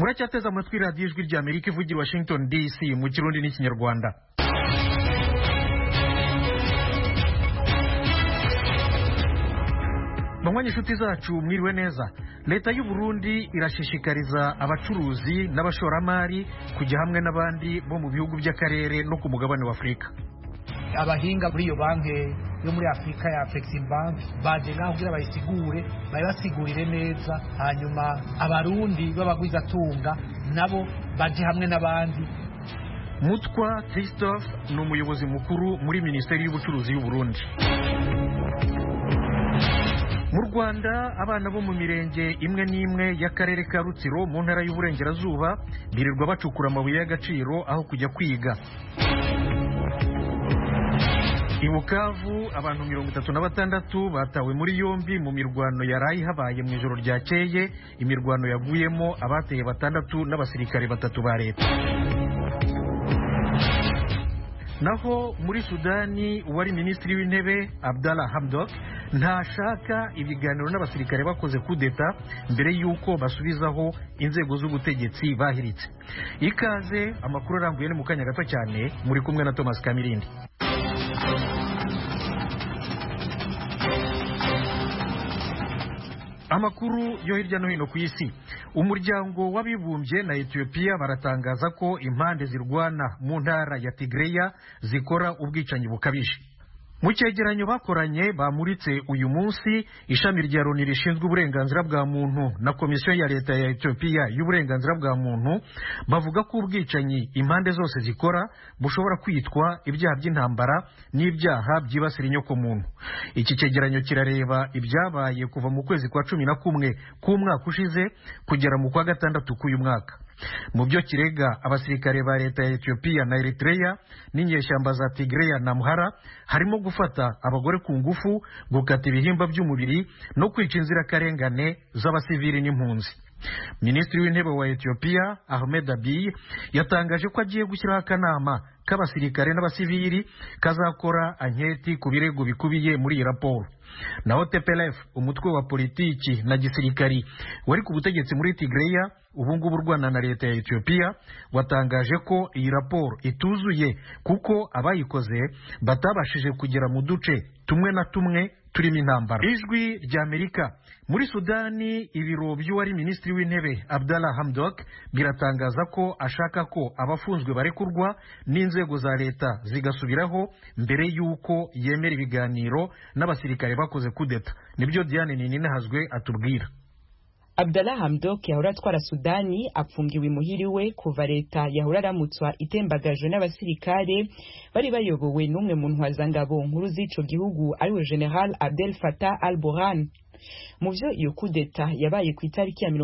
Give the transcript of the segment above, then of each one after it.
muracyateze amatwi radiyo ijwi rya Amerika ivugira Washington DC mu Kirundi n'Ikinyarwanda. Bamwanya inshuti zacu mwiriwe neza. Leta y'u Burundi irashishikariza abacuruzi n'abashoramari kujya hamwe n'abandi bo mu bihugu by'akarere no ku mugabane wa Afrika. Abahinga muri iyo banki yo muri Afrika ya Afreximbank baje naho kugira bayisigure basigurire neza, hanyuma abarundi b'abagwizatunga nabo baje hamwe n'abandi. Mutwa Christophe ni umuyobozi mukuru muri Minisiteri y'Ubucuruzi y'u Burundi. Mu Rwanda abana bo mu mirenge imwe n'imwe y'akarere ka Rutsiro mu ntara y'Uburengerazuba birirwa bacukura amabuye y'agaciro aho kujya kwiga. I Bukavu abantu 36 batawe muri yombi mu mirwano yarayi habaye mu ijoro ryakeye, imirwano yaguyemo abateye 6 n'abasirikare 3 ba leta. Naho muri Sudani wari minisitiri w'intebe Abdallah Hamdok ntashaka ibiganiro n'abasirikare bakoze kudeta mbere yuko basubizaho inzego z'ubutegetsi bahiritse. Ikaze amakuru arambuye ni mu kanya gato cyane, muri kumwe na Thomas Kamirindi. Amakuru yo hirya no hino ku isi. Umuryango w'abibumbye na Ethiopia baratangaza ko impande zirwana mu ntara ya Tigreya zikora ubwicanyi bukabije. Mu cyegeranyo bakoranye bamuritse uyu munsi, ishami rya Loni rishinzwe uburenganzira bwa muntu na komisiyo ya leta ya Ethiopia y'uburenganzira bwa muntu bavuga ko ubwicanyi impande zose zikora bushobora kwitwa ibyaha by'intambara n'ibyaha byibasira inyoko muntu. Iki cyegeranyo kirareba ibyabaye kuva mu kwezi kwa 11 k'umwaka ushize kugera mu kwa 6 k'uyu mwaka. Mu byo kirega abasirikare ba leta ya Ethiopia na Eritrea n'inyeshyamba za Tigreya na Amhara harimo gufata abagore ku ngufu, gukata ibihimba by'umubiri no kwica inzirakarengane z'abasivili n'impunzi. Minisitiri w'intebe wa Ethiopia Ahmed Abiy yatangaje ko agiye gushyiraho akanama k'abasirikare n'abasivili kazakora anketi ku birego bikubiye muri iyi raporo. Naho TPLF umutwe wa politiki na gisirikari wari ku butegetsi muri Tigreya ubungubu urwana na leta ya Ethiopia watangaje ko iyi raporo ituzuye kuko abayikoze batabashije kugera mu duce tumwe na tumwe turimo intambara. Ijwi rya Amerika muri Sudani, ibiro by'uwari minisitiri w'intebe Abdallah Hamdok biratangaza ko ashaka ko abafunzwe barekurwa n'inzego za leta zigasubiraho mbere y'uko yemera ibiganiro n'abasirikare bakoze kudeta. Nibyo Diane Ninahazwe atubwira. Abdallah Hamdok yahora atwara Sudani apfungiwe imuhiriwe kuva leta yahora aramutswa itembagajwe n'abasirikare bari bayobowe n'umwe mu ntwazangabo nkuru z'ico gihugu ariwe General Abdel Fattah al-Burhan. Mu byo iyo kudeta yabaye ku itariki ya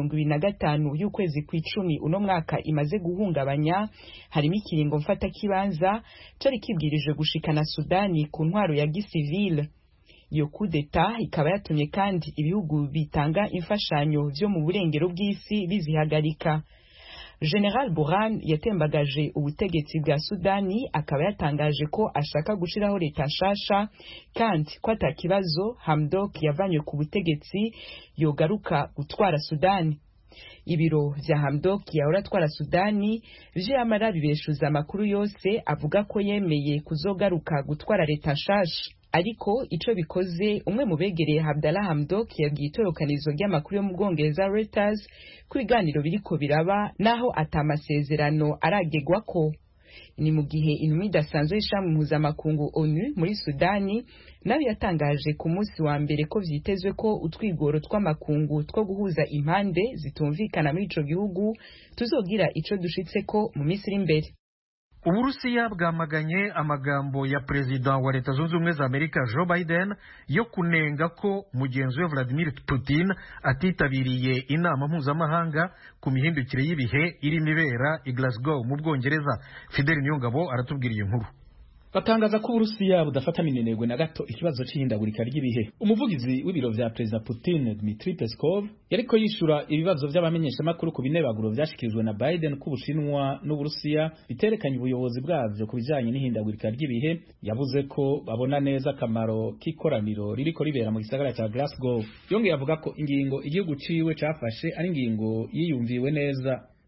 25 y'ukwezi kw'icumi uno mwaka imaze guhungabanya, harimo ikiringo mfata kibanza cari kibwirije gushikana Sudani ku ntwaro ya gisivile. Iyo kudeta ikaba yatumye kandi ibihugu bitanga imfashanyo byo mu burengero bw'isi bizihagarika. General Burhan yatembagaje ubutegetsi bwa Sudani, akaba yatangaje ko ashaka gushiraho leta nshasha kandi ko atakibazo Hamdok yavanywe ku butegetsi yogaruka gutwara Sudani. Ibiro vya Hamdok yahora atwara Sudani vyamara bibeshuza amakuru yose avuga ko yemeye kuzogaruka gutwara leta nshasha. Ariko ico bikoze, umwe mu begereye Abdallah Hamdok yabwiye itorokanizo ry'amakuru yo mu Bwongereza Reuters ko ibiganiro biriko biraba naho atamasezerano aragegwako. Ni mu gihe intumwa idasanzwe y'ishami mpuzamakungu ONU muri Sudani nayo yatangaje ku munsi wa mbere ko vyitezwe ko utwigoro tw'amakungu two guhuza impande zitumvikana muri ico gihugu tuzogira ico dushitseko mu minsi iri imbere. Uburusiya bwamaganye amagambo ya Perezida wa Leta Zunze Ubumwe za Amerika Joe Biden yo kunenga ko mugenzi we Vladimir Putin atitabiriye inama mpuzamahanga ku mihindukire y'ibihe irimo ibera i Glasgow mu Bwongereza. Fidel Niyongabo aratubwira iyi nkuru. Batangaza ko Uburusiya budafata minenegwe na gato ikibazo c'ihindagurika ry'ibihe. Umuvugizi w'ibiro vya Perezida Putin Dmitry Peskov yariko yishura ibibazo vy'abamenyesha makuru ku binebaguro vyashikirijwe na Biden ku Bushinwa n'Uburusiya biterekanye ubuyobozi bwavyo ku bijanye n'ihindagurika ry'ibihe. Yavuze ko babona neza akamaro k'ikoraniro ririko ribera mu gisagara ca Glasgow. Yongeye avuga ko ingingo igihugu ciwe cafashe ari ingingo yiyumviwe neza.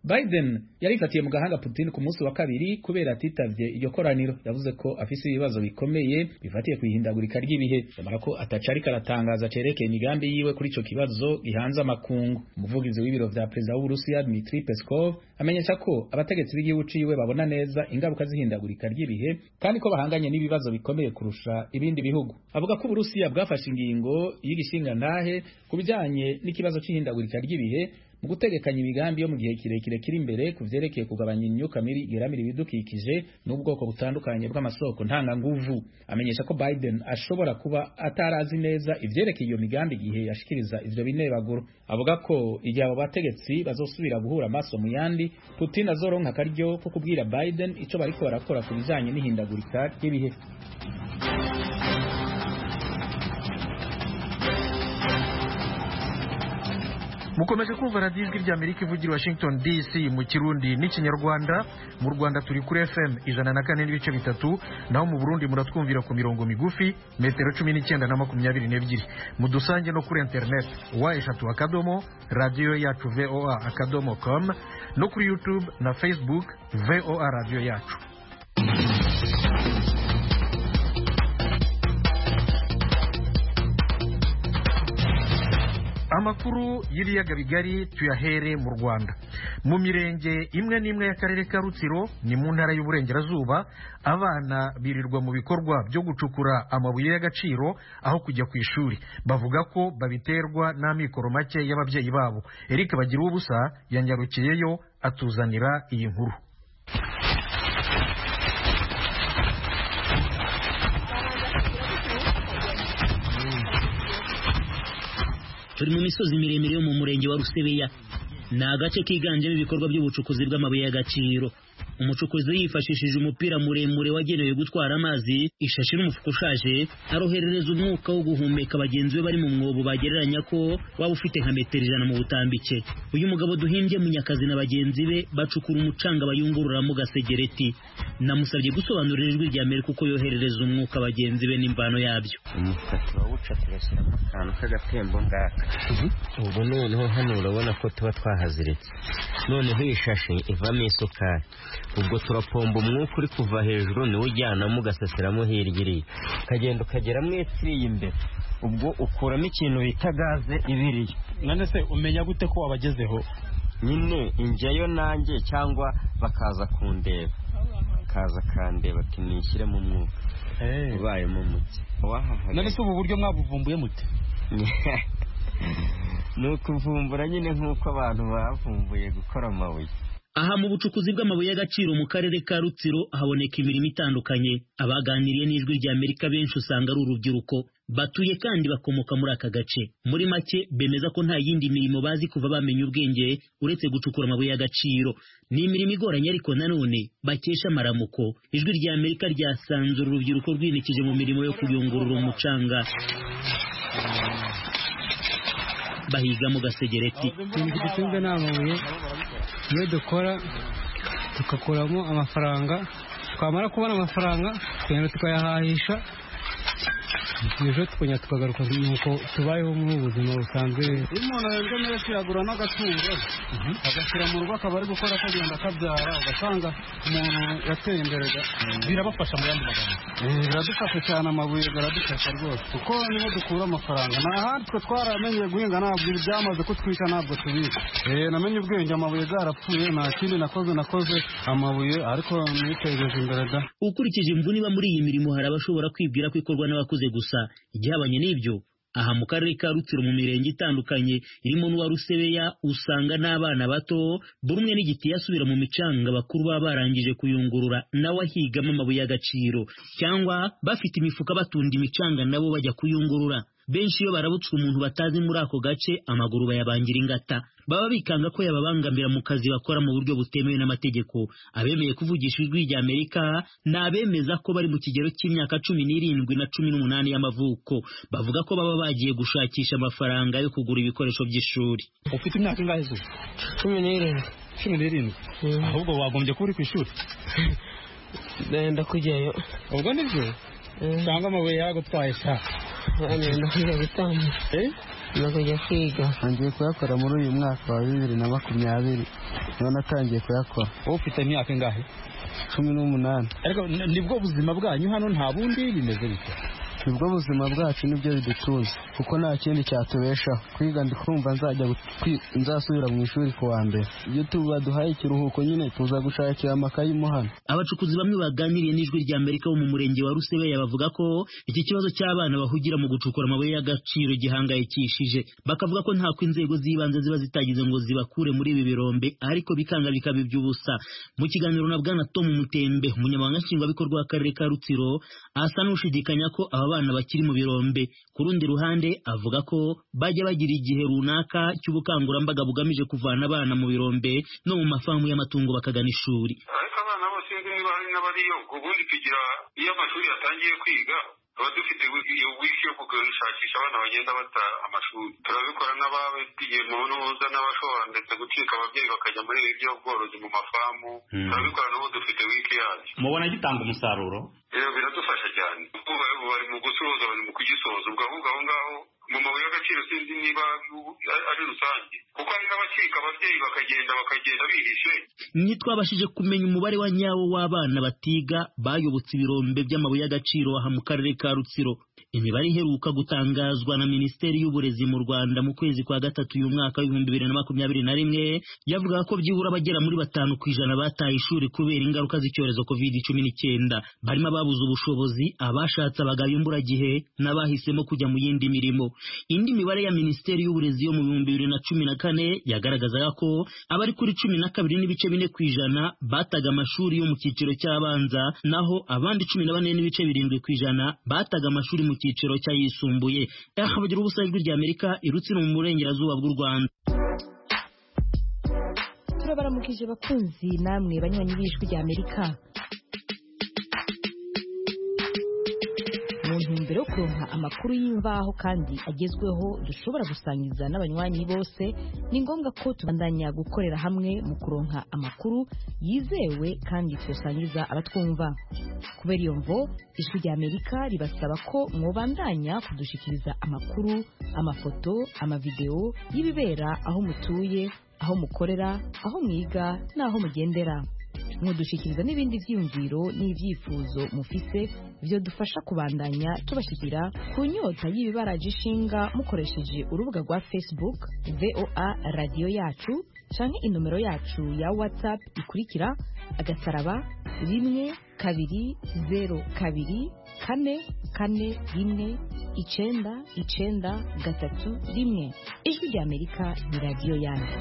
Biden yarifatiye mu gahanga Putin ku munsi wa kabiri kubera atitavye iryo koraniro. Yavuze ko afise ibibazo bikomeye bifatiye kwihindagurika ry'ibihe, yamara ko atacari karatangaza cerekeye imigambi yiwe kuri ico kibazo gihanze amakungu. Umuvugizi w'ibiro vya perezida w'Uburusiya Dmitry Peskov amenyesha ko abategetsi b'igihugu ciwe babona neza ingaruka z'ihindagurika ry'ibihe kandi ko bahanganye n'ibibazo bikomeye kurusha ibindi bihugu. Avuga ko Uburusiya bwafashe ingingo y'igishingantahe kubijanye n'ikibazo c'ihindagurika ry'ibihe mu gutegekanya imigambi yo mu gihe kirekire kiri imbere kuvyerekeye kugabanya imyuka mibi igeramira ibidukikije n'ubwoko butandukanye bw'amasoko ntanganguvu. Amenyesha ko Biden ashobora kuba atarazi neza ivyerekeye iyo migambi igihe yashikiriza ivyo binebaguro. Avuga ko igihe abo bategetsi bazosubira guhura amaso mu yandi, Putin azoronka akaryo ko kubwira Biden ico bariko barakora ku bijanye n'ihindagurika ry'ibihe. mukomeje kumva radiyo ijwi ry'Amerika ivugira Washington DC mu Kirundi n'Ikinyarwanda. Mu Rwanda turi kuri FM 104.3, naho mu Burundi muratwumvira ku mirongo migufi metero 19 na 22. Mudusange no kuri internet wa@radio-yacu.voa.com no kuri YouTube na Facebook VOA Radio Yacu. Amakuru y'ibiyaga bigari tuyahere mu Rwanda. Mu mirenge imwe n'imwe y'akarere ka Rutsiro ni mu ntara y'Uburengerazuba, abana birirwa mu bikorwa byo gucukura amabuye y'agaciro aho kujya ku ishuri. Bavuga ko babiterwa n'amikoro make y'ababyeyi babo. Eric Bagira ubusa yanyarukiyeyo atuzanira iyi nkuru. Turi mu misozi miremire yo mu murenge wa Rusebeya. Ni agace kiganjemo ibikorwa by'ubucukuzi bw'amabuye y'agaciro. Umucukuzi yifashishije umupira muremure wagenewe gutwara amazi, ishashi n'umufuko ushaje, aroherereza umwuka wo guhumeka bagenzi be bari mu mwobo bagereranya ko waba ufite nka metero 100 mu butambike. Uyu mugabo duhimbye Munyakazi na bagenzi be bacukura umucanga bayungurura mu gasegereti. Namusabye gusobanurira ijwi ry'Amerika uko yoherereza umwuka bagenzi be n'imbano yabyo. Umufata wawuca turashyiramo akantu k'agatembo ngaka. Ubu noneho hano urabona ko tuba twahaziritse. Noneho iyi shashi ivamo isukari. Ubwo turapomba umwuka uri kuva hejuru niwo ujyanamo ugaseseramo hirya iriya, ukagenda ukagera mu etsiriye imbere. Ubwo ukuramo ikintu bita gaze ibiriye. None se umenya gute ko wabagezeho? Nyine injyayo nanjye cyangwa bakaza kundeba, kaza kandeba ati nishyire mu mwuka. Ubayemo muke. None se ubu buryo mwabuvumbuye mute? Nukuvumbura nyine nk'uko abantu bavumbuye gukora amabuye. Aha mu bucukuzi bw'amabuye y'agaciro mu karere ka Rutsiro haboneka imirimo itandukanye. Abaganiriye n'ijwi ry'Amerika benshi usanga ari urubyiruko, batuye kandi bakomoka muri aka gace. Muri make bemeza ko nta yindi mirimo bazi kuva bamenya ubwenge uretse gucukura amabuye y'agaciro. Ni imirimo igoranye ariko nanone bakesha amaramuko. Ijwi ry'Amerika ryasanze urubyiruko rwinikije mu mirimo yo kuyungurura umucanga bahiga mu gasegereti. Ikintu n'amabuye iyo dukora tugakuramo amafaranga, twamara kubona amafaranga twenda tukayahahisha, ejo tukongera tukagaruka nuko tubayeho mu buzima busanzwe. Iyo umuntu yabyo neza yagura n'agatungo agashyira mu rugo akaba ari gukora akagenda akabyara, ugasanga umuntu yateye imbere. Birabafasha mu yandi magambo. Biradufasha cyane, amabuye biradufasha rwose kuko niho dukura amafaranga. Nta handi twe twaramenye guhinga, ntabwo byamaze kutwica, ntabwo tubizi. Namenye ubwenge, amabuye zarapfuye, nta kindi nakoze amabuye ariko nitegereje imbere da. Ukurikije imvune iba muri iyi mirimo hari abashobora kwibwira ko ikorwa n'abakuze gusa. Igihabanye n'ibyo, aha mu karere ka Rutsiro mu mirenge itandukanye irimo n'uwa Rusebeya usanga n'abana bato buri umwe n'igiti yasubira mu micanga bakuru baba barangije kuyungurura nawe ahigamo amabuye y'agaciro, cyangwa bafite imifuka batunda imicanga nabo bajya kuyungurura. Benshi iyo barabutswe umuntu batazi muri ako gace amaguru bayabangira ingata, baba bikanga ko yababangamira mu kazi bakora mu buryo butemewe n'amategeko. Abemeye kuvugisha ijwi ry'Amerika n'abemeza ko bari mu kigero cy'imyaka 17 na 18 y'amavuko, bavuga ko baba bagiye gushakisha amafaranga yo kugura ibikoresho by'ishuri. Ufite imyaka ingahe zo? 17. Ahubwo wagombye kuba uri ku ishuri. Ndenda kujyayo. Ubwo nibyo? Cyangwa amabuye yagutwaye sha? Ndenda kujya gutamba. no kujya kwiga. Ngiye kuyakora muri uyu mwaka wa 2020 none atangiye kuyakora. Ufite imyaka ingahe? 18. Ariko nibwo buzima bwanyu hano nta bundi bimeze bite? Nibwo buzima bwacu nibyo bidutunze kuko nta kindi cyatubeshaho. Kwiga ndikumva nzasubira mu ishuri ku wa mbere. Iyo tubaduhaye ikiruhuko nyine tuza gushakira amakayi mo hano. Abacukuzi bamwe baganiriye n'Ijwi rya Amerika bo mu murenge wa Rusebeya bavuga ko iki kibazo cy'abana bahugira mu gucukura amabuye y'agaciro gihangayikishije. Bakavuga ko ntako inzego z'ibanze ziba zitagize ngo zibakure muri ibi birombe ariko bikanga bikaba iby'ubusa. Mu kiganiro na Bwana Tom Mutembe, umunyamabanga nshingwabikorwa w'akarere ka Rutsiro, asa n'ushidikanya ko abana bakiri mu birombe. Ku rundi ruhande avuga ko bajya bagira igihe runaka cy'ubukangurambaga bugamije kuvana abana mu birombe no mu mafamu y'amatungo bakagana ishuri. Ariko abana bose niba hari n'abariyo ubundi tugira iyo amashuri yatangiye kwiga tuba dufite iyo wiki yo gushakisha abana bagenda bata amashuri. Turabikora n'ababigiye mu ntuza n'abashobora ndetse gucika ababyeyi bakajya muri ibi by'ubworozi mu mafamu. Turabikora n'ubu dufite wiki yacu. Mubona gitanga umusaruro? Biradufasha cyane. Bari mu gusoza, bari mu kugisoza. Ubwo ahubwo aho ngaho mu mabuye y'agaciro sinzi niba ari rusange kuko hari n'abacika ababyeyi bakagenda bihishe. Ntitwabashije kumenya umubare wa nyawo w'abana batiga bayobotse ibirombe by'amabuye y'agaciro aha mu karere ka Rutsiro. Imibare iheruka gutangazwa na Minisiteri y'Uburezi mu Rwanda mu kwezi kwa gatatu uyu mwaka w'2021 yavuga ko byibura bagera muri 5% bataye ishuri kubera ingaruka z'icyorezo COVID-19. Barimo ababuze ubushobozi, abashatse abagaye imburagihe n'abahisemo kujya mu yindi mirimo. Indi mibare ya Minisiteri y'Uburezi yo mu 2014 yagaragazaga ko abari kuri 12.4% bataga amashuri yo mu cyiciro cy'abanza, naho abandi 14.7% bataga amashuri mu cyiciro cy'ayisumbuye. Bagira ubusa Ijwi rya Amerika Rutsiro mu burengerazuba bw'u Rwanda. Turabaramukije bakunzi namwe banywanyi b'Ijwi rya Amerika. Mu ntumbero yo kuronka amakuru y'imvaho kandi agezweho dushobora gusangiza n'abanywanyi bose, ni ngombwa ko tubandanya gukorera hamwe mu kuronka amakuru yizewe kandi tusangiza abatwumva. Kubera iyo mvo, Ijwi rya Amerika ribasaba ko mwobandanya kudushikiriza amakuru, amafoto, amavideo y'ibibera aho mutuye, aho mukorera, aho mwiga n'aho mugendera. Mudushikiriza n'ibindi vyiyumviro n'ivyifuzo mufise byo dufasha kubandanya tubashikira ku nyota y'ibibaraje ishinga mukoresheje urubuga rwa Facebook VOA Radio Yacu canke inomero yacu ya WhatsApp ikurikira *120 2 4 4 1 Ijwi rya Amerika ni radio yanyu.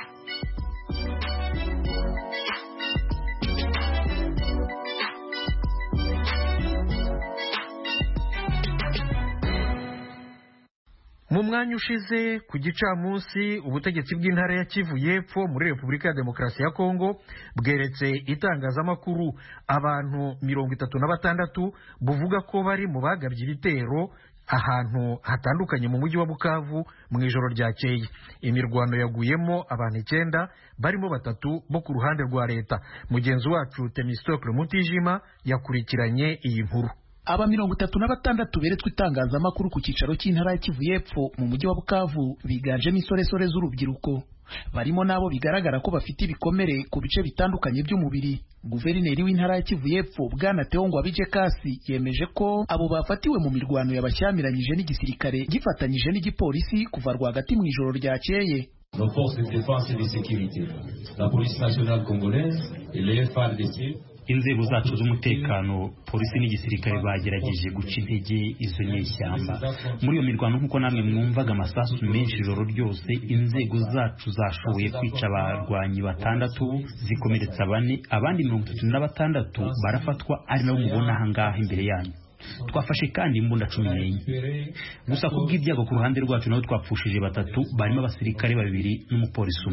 Mu mwanya ushize ku gicamunsi ubutegetsi bw'intara ya Kivu y'Epfo muri Repubulika ya Demokarasi ya Kongo bweretse itangazamakuru abantu 36 buvuga ko bari mu bagabye ibitero ahantu hatandukanye mu mujyi wa Bukavu mu ijoro ryakeye. Imirwano yaguyemo abantu 9 barimo 3 bo ku ruhande rwa leta. Mugenzi wacu Temistocle Mutijima yakurikiranye iyi nkuru. Aba 36 beretswe itangazamakuru ku cyicaro cy'intara ya Kivu y'Epfo mu mujyi wa Bukavu biganjemo insoresore z'urubyiruko. Barimo nabo bigaragara ko bafite ibikomere ku bice bitandukanye by'umubiri. Guverineri w'intara ya Kivu y'Epfo Bwana Theo Ngwabije Kasi yemeje ko abo bafatiwe mu mirwano yabashyamiranyije n'igisirikare gifatanyije n'igipolisi kuva rwagati mu ijoro ryakeye. Nos forces de défense et de sécurité, la police nationale congolaise et les FARDC. Inzego zacu z'umutekano, polisi n'igisirikare bagerageje guca intege izo nyeshyamba. Muri iyo mirwano nk'uko namwe mwumvaga amasasu menshi ijoro ryose, inzego zacu zashoboye kwica abarwanyi 6, zikomeretsa 4, abandi 36 barafatwa ari nabo mubona aha ngaha imbere yanyu. Twafashe kandi imbunda 14. Gusa kubw'ibyago ku ruhande rwacu naho twapfushije 3, barimo abasirikare 2 n'umupolisi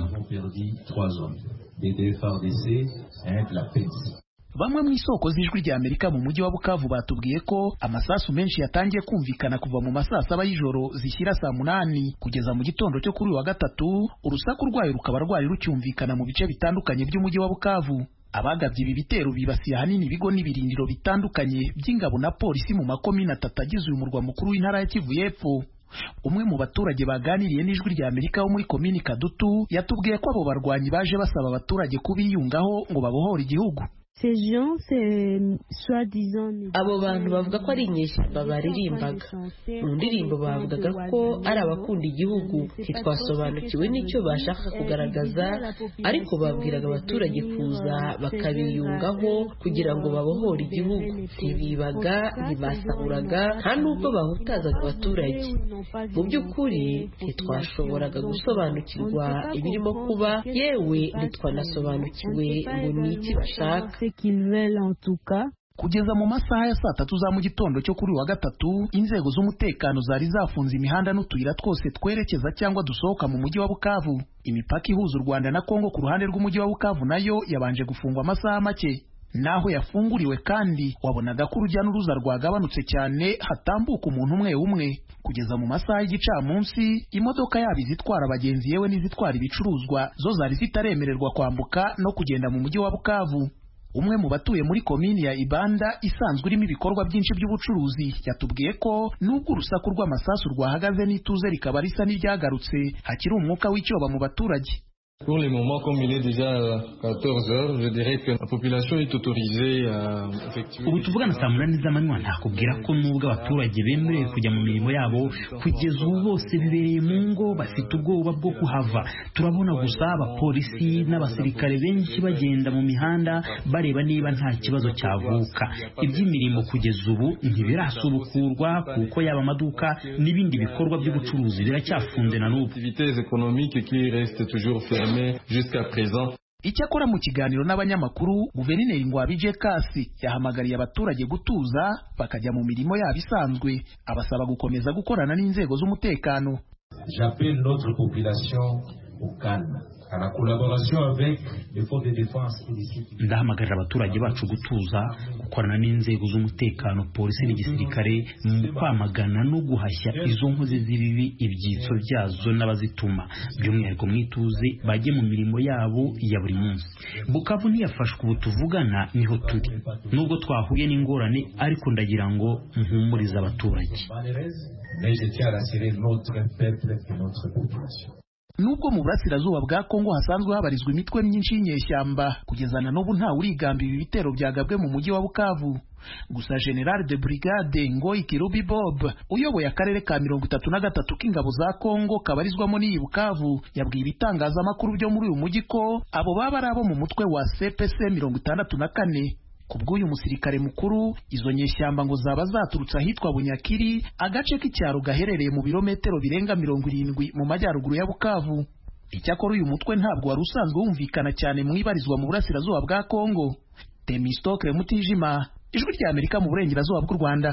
1. Bamwe mu isoko z'Ijwi rya Amerika mu mujyi wa Bukavu batubwiye ko amasasu menshi yatangiye kumvikana kuva mu masaa 7 y'ijoro zishyira saa 8 kugeza mu gitondo cyo kuri wa gatatu. Urusaku rwayo rukaba rwari rucyumvikana mu bice bitandukanye by'umujyi wa Bukavu. Abagabye ibi bitero bibasiye ahanini ibigo n'ibirindiro bitandukanye by'ingabo na polisi mu makomine 3 agize uyu murwa mukuru w'intara ya Kivu y'Epfo. umwe mu baturage baganiriye n'ijwi rya Amerika wo muri komini Kadutu yatubwiye ko abo barwanyi baje basaba abaturage kubiyungaho ngo babohore igihugu. Abo bantu bavuga ko ari inyeshyamba baririmbaga mu ndirimbo, bavugaga ko ari abakunda igihugu. Ntitwasobanukiwe n'icyo bashaka kugaragaza, ariko babwiraga abaturage kuza bakabiyungaho kugira ngo babohore igihugu. Ntibibaga, ntibasahuraga, nta n'ubwo bahutazaga abaturage. Mu by'ukuri ntitwashoboraga gusobanukirwa ibirimo kuba, yewe ntitwanasobanukiwe ngo ni iki bashaka. Kugeza mu masaha ya 3 za mu gitondo cyo kuri wa gatatu, inzego z'umutekano zari zafunze imihanda n'utuyira twose twerekeza cyangwa dusohoka mu mujyi wa Bukavu. Imipaka ihuza u Rwanda na Kongo ku ruhande rw'umujyi wa Bukavu nayo yabanje gufungwa amasaha make. Naho yafunguriwe kandi wabonaga ko urujya n'uruza rwagabanutse cyane, hatambuka umuntu umwe umwe. Kugeza mu masaha y'igicamunsi, imodoka yabo izitwara abagenzi yewe n'izitwara ibicuruzwa zo zari zitaremererwa kwambuka no kugenda mu mujyi wa Bukavu. Umwe mu batuye muri komini ya Ibanda isanzwe irimo ibikorwa byinshi by'ubucuruzi yatubwiye ko nubwo urusaku rw'amasasu rwahagaze n'ituze rikaba risa n'iryagarutse, hakiri umwuka w'icyoba mu baturage. Pour le moment, comme il est déjà 14 heures, je dirais que la population est autorisée à effectuer. Ubu tuvugana saa 8 z'amanywa, ntakubwira ko nubwo abaturage bemerewe kujya mu mirimo yabo, kugeza ubu bose bibereye mu ngo bafite ubwoba bwo kuhava. Turabona gusa abapolisi n'abasirikare benshi bagenda mu mihanda bareba niba nta kibazo cyavuka. Iby'imirimo kugeza ubu ntibirasubukurwa kuko yaba amaduka n'ibindi bikorwa by'ubucuruzi biracyafunze na n'ubu. Activités économiques qui restent toujours fermées jusqu'à présent. Icyakora mu kiganiro n'abanyamakuru, Guverineri Ngwabije Kasi yahamagariye abaturage gutuza bakajya mu mirimo yabo isanzwe, abasaba gukomeza gukorana n'inzego z'umutekano. J'appelle notre population au calme, à la collaboration avec les forces de défense et de sécurité. Ndahamagarira abaturage bacu gutuza, gukorana n'inzego z'umutekano, polisi n'igisirikare mu kwamagana no guhashya izo nkozi z'ibibi, ibyitso byazo n'abazituma. By'umwihariko mwituze bajye mu mirimo yabo ya buri munsi. Bukavu ntiyafashwe, ubu tuvugana niho turi. Nubwo twahuye n'ingorane, ariko ndagira ngo mpumurize abaturage. Mais je tiens à rassurer notre peuple et notre population. Nubwo mu burasirazuba bwa Kongo hasanzwe habarizwa imitwe myinshi y'inyeshyamba, kugeza na n'ubu nta urigamba ibi bitero byagabwe mu mujyi wa Bukavu. Gusa General de Brigade Ngoyi Kirubi Bob uyoboye akarere ka 33 k'ingabo za Kongo kabarizwamo n'iyi Bukavu yabwiye ibitangazamakuru byo muri uyu mujyi ko abo baba ari abo mu mutwe wa CPC 64. Kubw'uyu musirikare mukuru, izo nyeshyamba ngo zaba zaturutse ahitwa Bunyakiri, agace k'icyaro gaherereye mu birometero birenga 70 mu majyaruguru ya Bukavu. Icyakora uyu mutwe ntabwo wari usanzwe wumvikana cyane mu ibarizwa mu burasirazuba bwa Kongo. Temistokle Mutijima, Ijwi rya Amerika mu burengerazuba bw'u Rwanda.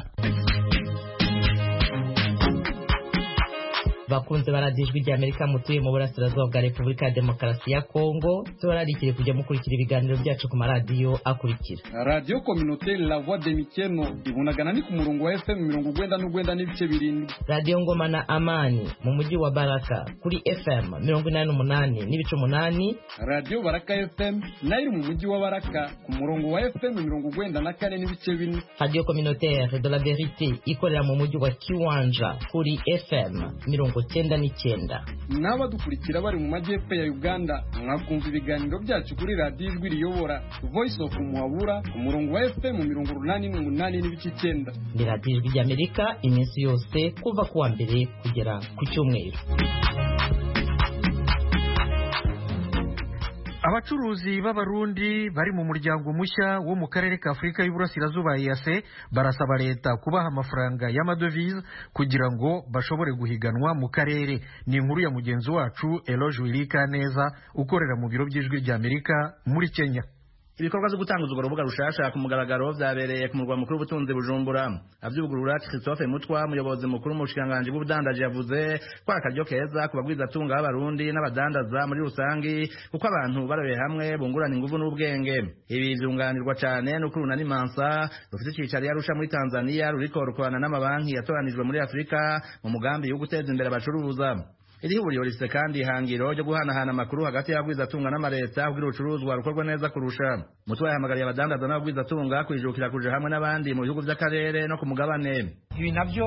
Bakunze baradijwi rya Amerika mutuye mu burasirazuba bwa Repubulika ya Demokarasi ya Kongo, tubararikire kujya mukurikira ibiganiro byacu ku maradiyo akurikira. Radio Communautaire La Voix de Mikeno ibunagana ni ku murongo wa FM 99 n'ibice 7. Radio Ngoma na Amani mu mujyi wa Baraka kuri FM 88 n'ibice 8. Radio Baraka FM nayo mu mujyi wa Baraka ku murongo wa FM 94 n'ibice 4. Radio Communautaire de la Vérité ikorera mu mujyi wa Kiwanja kuri FM 99. N'abadukurikira bari mu majyepfo ya Uganda mwakumva ibiganiro byacu kuri Radio Ijwi Riyobora Voice of Muhabura ku murongo wa FM 88 n'ibice 9. Ni Radio Ijwi ry'Amerika iminsi yose kuva kuwa mbere kugera ku cyumweru. Abacuruzi b'Abarundi bari mu muryango mushya wo mu karere ka Afurika y'Uburasirazuba EAC barasaba leta kubaha amafaranga y'amadovize kugira ngo bashobore guhiganwa mu karere. Ni inkuru ya mugenzi wacu Eloge Wilikaneza ukorera mu biro by'Ijwi ry'Amerika muri Kenya. Ibikorwa byo gutanguza urwo rubuga rushasha ku mugaragaro byabereye ku murwa mukuru w'ubutunzi Bujumbura. Avyugurura Christophe Mutwa umuyobozi mukuru mu bushikanganje bw'ubudandaji yavuze ko akaryo keza ku bagwizatunga b'Abarundi n'abadandaza muri rusangi kuko abantu barabe hamwe bungurana ingufu n'ubwenge. Ibi byunganirwa cyane no kuruna n'imansa rufite icicaro yarusha muri Tanzania ruriko rukorana n'amabanki yatoranijwe muri Afrika mu mugambi wo guteza imbere abacuruza. Iri huriro rifite kandi ihangiro ryo guhanahana amakuru hagati y'abagwizatunga n'amareta kugira urucuruzwa rukorwa neza kurusha. Mutwa yahamagariye abadandaza n'abagwizatunga kwijukira kuja hamwe n'abandi mu bihugu by'akarere no ku mugabane. Ibi navyo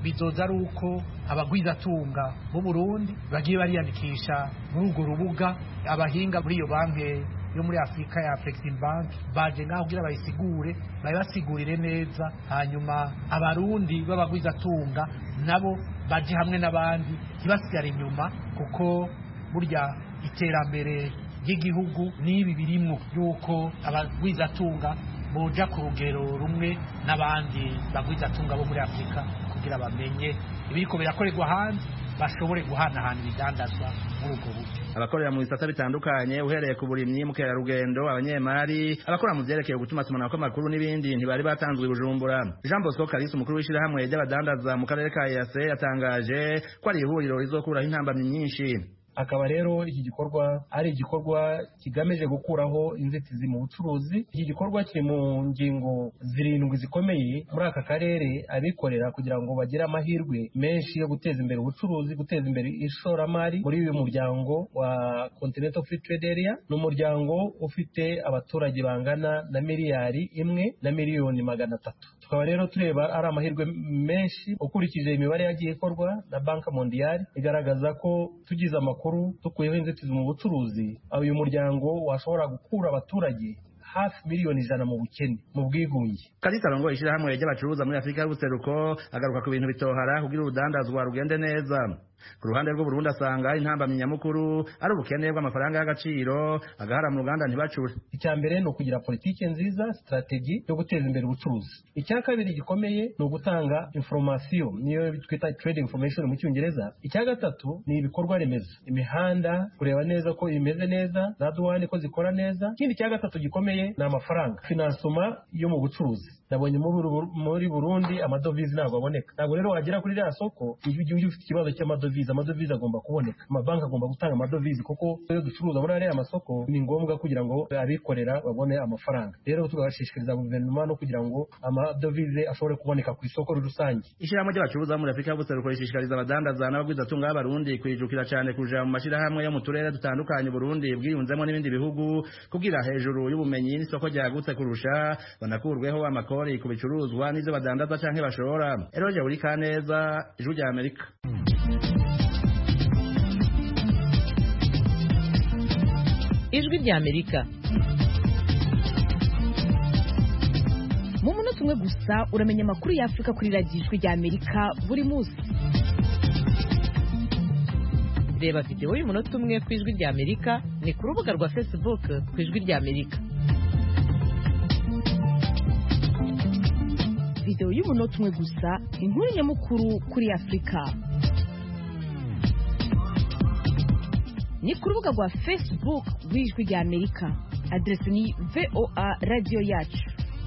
bizoza ari uko abagwizatunga b'u Burundi bagiye bariyandikisha muri urwo rubuga. Abahinga muri iyo banki yo muri Afrika ya Afrexim Bank baje ngaho kugira bayisigure bayibasigurire neza, hanyuma abarundi b'abagwizatunga nabo baje hamwe n'abandi ntibasigare inyuma, kuko burya iterambere ry'igihugu n'ibi birimwo yuko abagwizatunga boja ku rugero rumwe n'abandi bagwizatunga bo muri Afrika kugira bamenye ibiriko birakorerwa hanze, bashobore guhanahana ibidandazwa muri ubwo buryo. Abakorera mu bisata bitandukanye uhereye ku burimyi, mukerarugendo, abanyemari, abakora mu vyerekeye gutuma tumanako amakuru n'ibindi ntibari batanzwe i Bujumbura. Jean Bosco Kalisi, umukuru w'ishirahamwe ry'abadandaza mu karere ka EAC, yatangaje ko ari ihuriro rizokuraho intambamyi nyinshi. Akaba rero iki gikorwa ari igikorwa kigamije gukuraho inzitizi mu bucuruzi. Iki gikorwa kiri mu ngingo 7 zikomeye muri aka karere abikorera kugira ngo bagire amahirwe menshi yo guteza imbere ubucuruzi, guteza imbere ishoramari muri uyu muryango wa Continental Free Trade Area. Ni umuryango ufite abaturage bangana na miliyari 1 na miliyoni 300. Tukaba rero tureba ari amahirwe menshi ukurikije imibare yagiye ikorwa na Banka Mondiale igaragaza ko tugize amakuru tukuyeho inzitizi mu bucuruzi, uyu muryango washobora gukura abaturage hafi miliyoni 100 mu bukene, mu bwigunge. Kalisa Longo, ishirahamwe ry'abacuruza muri Afrika y'ubuseruko, agaruka ku bintu bitohara kugira urudandazwa rugende neza. Ku ruhande rw'u Burundi asanga intambamyi nyamukuru ari ubukene bw'amafaranga y'agaciro agahara mu ruganda ntibacure. Icya mbere ni ukugira politike nziza, strategy yo guteza imbere ubucuruzi. Icya kabiri gikomeye ni ugutanga information, niyo twita trade information mu cyongereza. Icya gatatu ni ibikorwa remezo, imihanda, kureba neza ko imeze neza, za douane ko zikora neza. Ikindi cya gatatu gikomeye ni amafaranga, finansoma yo mu bucuruzi. Nabonye muri Burundi amadovize ntabwo aboneka. Ntabwo rero wagera kuri rya soko igihe ufite ikibazo cy'amadovize, amadovize agomba kuboneka. Amabanki agomba gutanga amadovize, kuko iyo ducuruza muri ariya masoko ni ngombwa kugira ngo abikorera babone amafaranga. Rero tugashishikariza guverinoma no kugira ngo amadovize ashobore kuboneka ku isoko rusange. Ishirahamwe ry'abacuruza muri Afrika y'ubuseruko rishishikariza abadandaza n'abagwizatunga b'abarundi kwijukira cyane kuja mu mashirahamwe yo mu turere dutandukanye Burundi bwiyunzemo n'ibindi bihugu kugira hejuru y'ubumenyi n'isoko ryagutse kurusha banakurweho amakori ku bicuruzwa n'ivyo badandaza canke bashora. Eroje uri Kaneza, Ijwi rya Amerika. Ijwi rya Amerika. Mu munota umwe gusa uramenya amakuru ya Afrika kuri radiyo Ijwi rya Amerika buri munsi. Reba video y'umunota umwe ku Ijwi rya Amerika ni ku rubuga rwa Facebook ku Ijwi rya Amerika. Video y'umunota umwe gusa, inkuru nyamukuru kuri Afrika. Ni ku rubuga rwa Facebook rw'Ijwi rya Amerika. Adresi ni VOA Radio Yacu.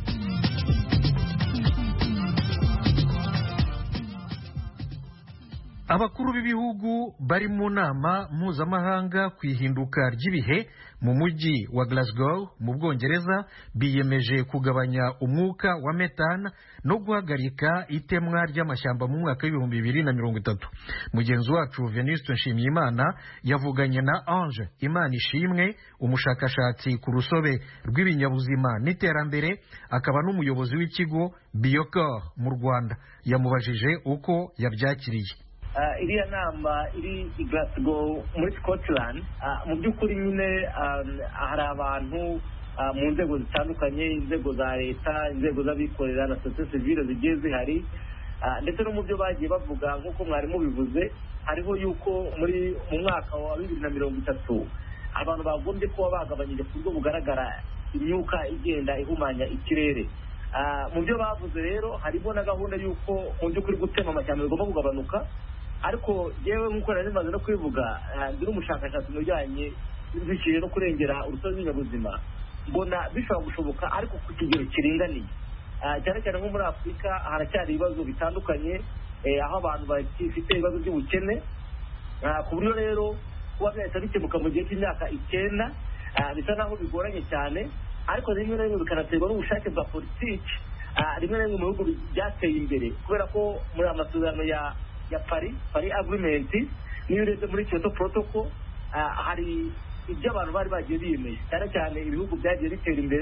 Abakuru b'ibihugu bari mu nama mpuzamahanga ku ihinduka ry'ibihe mu mujyi wa Glasgow mu Bwongereza biyemeje kugabanya umwuka wa metane no guhagarika itemwa ry'amashyamba mu mwaka w'ibihumbi 2030. Mugenzi wacu Venuste Nshimiyimana yavuganye na Ange Imanishimwe, umushakashatsi ku rusobe rw'ibinyabuzima n'iterambere, akaba n'umuyobozi w'ikigo Biocor mu Rwanda. Yamubajije uko yabyakiriye. Iriya nama iri i Glasgow muri Scotland. Mu by'ukuri nyine hari abantu mu nzego zitandukanye, inzego za leta, inzego z'abikorera na sosiyete sivile zigiye zihari, ndetse no mu byo bagiye bavuga nk'uko mwari mubivuze, hariho yuko mu mwaka wa 2030 abantu bagombye kuba bagabanyije ku buryo bugaragara imyuka igenda ihumanya ikirere. Mu byo bavuze rero harimo na gahunda y'uko mu by'ukuri gutema amashyamba bigomba kugabanuka, ariko yewe nk'uko nari maze no kwivuga ndi n'umushakashatsi mu bijyanye n'ibidukikije no kurengera urusobe rw'ibinyabuzima, mbona bishobora gushoboka ariko ku kigero kiringaniye. Cyane cyane nko muri Afurika haracyari ibibazo bitandukanye, aho abantu bafite ibibazo by'ubukene, ku buryo rero kuba byahita bikemuka mu gihe cy'imyaka 9 bisa naho bigoranye cyane, ariko rimwe na rimwe bikanaterwa n'ubushake bwa politiki rimwe na rimwe mu bihugu byateye imbere, kubera ko muri amasezerano ya Paris Agreement niyo urebye muri Kyoto Protocol hari ibyo abantu bari bagiye biyemeje, cyane cyane ibihugu byagiye bitera imbere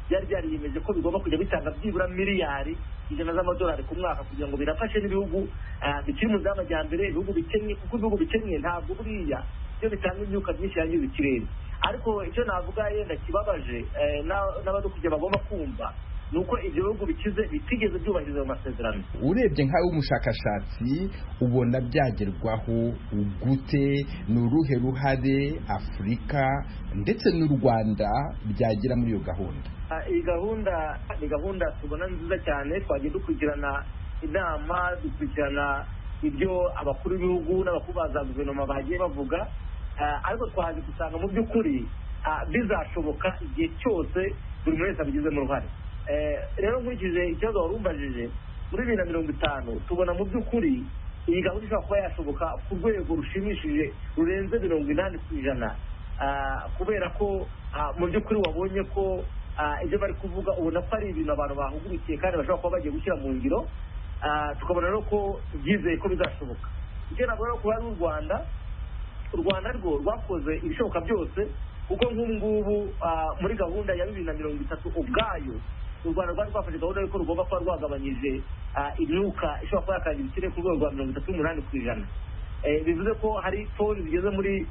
byari byariyemeje ko bigomba kujya bitanga byibura miliyari $100 z'amadolari ku mwaka kugira ngo birafashe n'ibihugu bikiri mu z'amajyambere, ibihugu bikennye, kuko ibihugu bikennye ntabwo buriya byo bitanga imyuka myinshi yangiza ikirere. Ariko icyo navuga yenda kibabaje n'abadukuriye bagomba kumva ni uko ibyo bihugu bikize bitigeze byubahiriza ayo masezerano. Urebye nk'aho umushakashatsi ubona byagerwaho gute? Ni uruhe ruhare Afurika ndetse n'u Rwanda byagira muri iyo gahunda? Iyi gahunda ni gahunda tubona nziza cyane. Twagiye dukurikirana inama, dukurikirana ibyo abakuru b'ibihugu n'abakuru ba za guverinoma bagiye bavuga, ariko twaje gusanga mu by'ukuri bizashoboka igihe cyose buri wese abigizemo uruhare. Rero nkurikije ikibazo wari umbajije, muri 2050 tubona mu by'ukuri iyi gahunda ishobora kuba yashoboka ku rwego rushimishije rurenze 80%, kubera ko mu by'ukuri wabonye ko ibyo bari kuvuga ubona ko ari ibintu abantu bahugukiye kandi bashobora kuba bagiye gushyira mu ngiro, tukabona rero ko byizeye ko bizashoboka. Icyo navuga rero kuba ari u Rwanda rwo rwakoze ibishoboka byose, kuko nk'ubu ngubu muri gahunda ya 2030 ubwayo u Rwanda rwari rwafashe gahunda y'uko rugomba kuba rwagabanyije imyuka ishobora kuba yakangiza ikirere ku rwego rwa 38%. Bivuze ko hari toni zigeze muri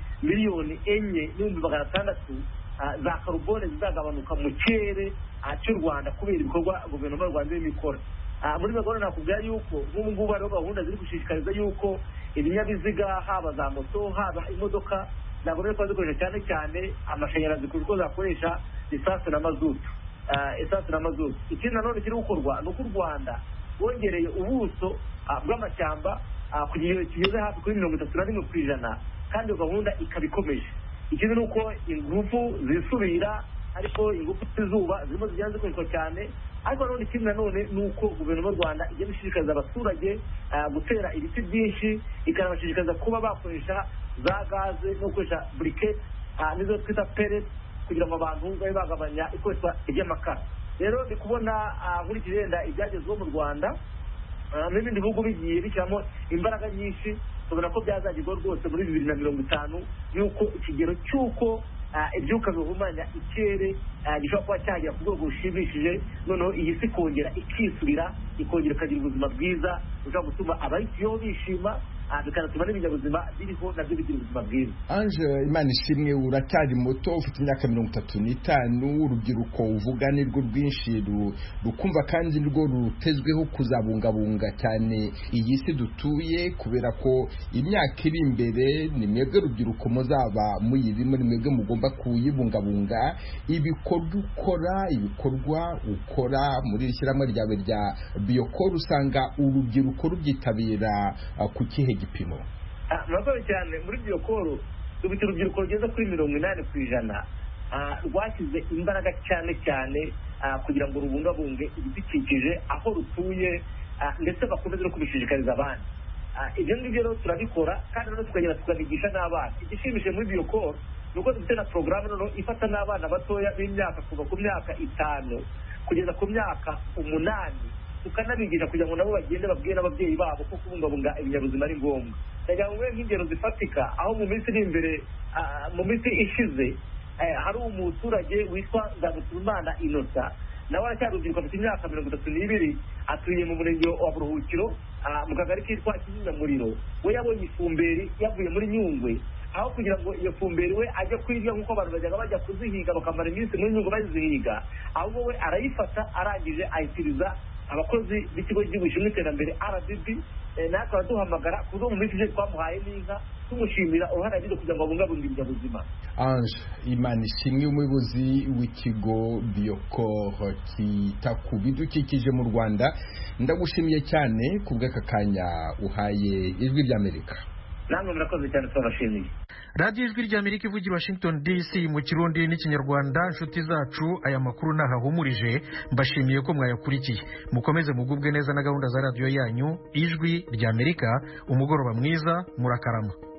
4,400,600 za karubone zizagabanuka mu kirere cy'u Rwanda kubera ibikorwa guverinoma y'u Rwanda irimo ikora. Muri gahunda nakubwira yuko nk'ubu ngubu hariho gahunda ziri gushishikariza yuko ibinyabiziga, haba za moto, haba imodoka, zagomba kuba zikoresha cyane cyane amashanyarazi kuko zakoresha esanse na mazutu. Ikindi nanone kiri gukorwa ni uko u Rwanda rwongereye ubuso bw'amashyamba ku gihe kigeze hafi kuri 31%, kandi iyo gahunda ikaba ikomeje. Ikindi ni uko ingufu zisubira, ariko ingufu z'izuba zirimo zigenda zikoreshwa cyane. Ariko nanone ikindi nanone ni uko guverinoma y'u Rwanda igenda ishishikariza abaturage gutera ibiti byinshi, ikanabashishikariza kuba bakoresha za gaze no gukoresha buriketi nizo twita pellet, kugira ngo abantu babe bagabanya ikoreshwa ry'amakara. Rero ndi kubona nkurikije yenda ibyagezweho mu Rwanda n'ibindi bihugu bigiye bishyiramo imbaraga nyinshi, tubona ko byazagerwaho rwose muri 2050, yuko ikigero cy'uko ibyuka bihumanya ikirere gishobora kuba cyagera ku rwego rushimishije, noneho iyi si ikongera ikisubira, ikongera ikagira ubuzima bwiza bushobora gutuma abayituyeho bishima, bikanatuma n'ibinyabuzima biriho nabyo bigira ubuzima bwiza. Ange Imanishimwe, uracyari muto, ufite imyaka 35, urubyiruko uvuga ni rwo rwinshi rukumva kandi nirwo rutezweho kuzabungabunga cyane iyi si dutuye, kubera ko imyaka iri imbere ni mwebwe rubyiruko muzaba muyirimo, ni mwebwe mugomba kuyibungabunga. Ibikorwa ukora muri ishyirahamwe ryawe rya Biocor, usanga urubyiruko rubyitabira ku kihe gipimo? Murakoze cyane. Muri Biocor dufite urubyiruko rugeze kuri 80%, rwashyize imbaraga cyane cyane kugira ngo rubungabunge ibidukikije aho rutuye, ndetse bakomeze no kubishishikariza abandi. Ibyo ngibyo rero turabikora, kandi noneho tukagenda tukabigisha n'abana. Igishimishije muri Biocor ni uko dufite na porogaramu noneho ifata n'abana batoya b'imyaka kuva ku myaka 5 kugeza ku myaka 8, tukanabigisha kugira ngo nabo bagende babwire n'ababyeyi babo ko kubungabunga ibinyabuzima ari ngombwa. Ndagira ngo nk'ingero zifatika, aho mu minsi iri imbere, mu minsi ishize, hari umuturage witwa Nzaguturimana Innocent, nawe aracyari urubyiruko, afite imyaka 32, atuye mu murenge wa Buruhukiro mu kagari kitwa Kinyamuriro. We yabonye ifumberi yavuye muri Nyungwe, aho kugira ngo iyo fumberi we ajye kwiga nk'uko abantu bajyaga bajya kuzihiga bakamara iminsi muri Nyungwe bazihiga, ahubwo we arayifata, arangije ayitiriza abakozi b'ikigo cy'igihugu gishinzwe iterambere RDB. natwe araduhamagara kuko mu minsi twamuhaye n'inka tumushimira uruhare yagize kugira ngo abungabunge ibinyabuzima. Ange Imanishimwe, umuyobozi w'ikigo Biocor kita ku bidukikije mu Rwanda, ndagushimiye cyane ku bw'aka kanya uhaye Ijwi ry'Amerika. Namwe murakoze cyane, twabashimiye. Radio Ijwi ry'Amerika ivugira Washington DC mu Kirundi n'Ikinyarwanda. Inshuti zacu, aya makuru nahahumurije, mbashimiye ko mwayakurikiye. Mukomeze mugubwe neza na gahunda za radio yanyu Ijwi ry'Amerika. Umugoroba mwiza, murakarama.